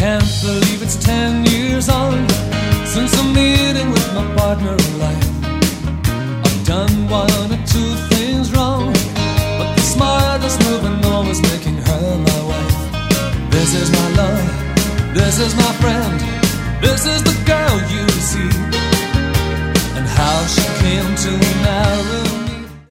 Can't believe it's 10 years on since the meeting with my partner in life. I've done one or two things wrong, but the smartest move I know is making her my wife. This is my love, this is my friend, this is the girl you see. And how she came to marry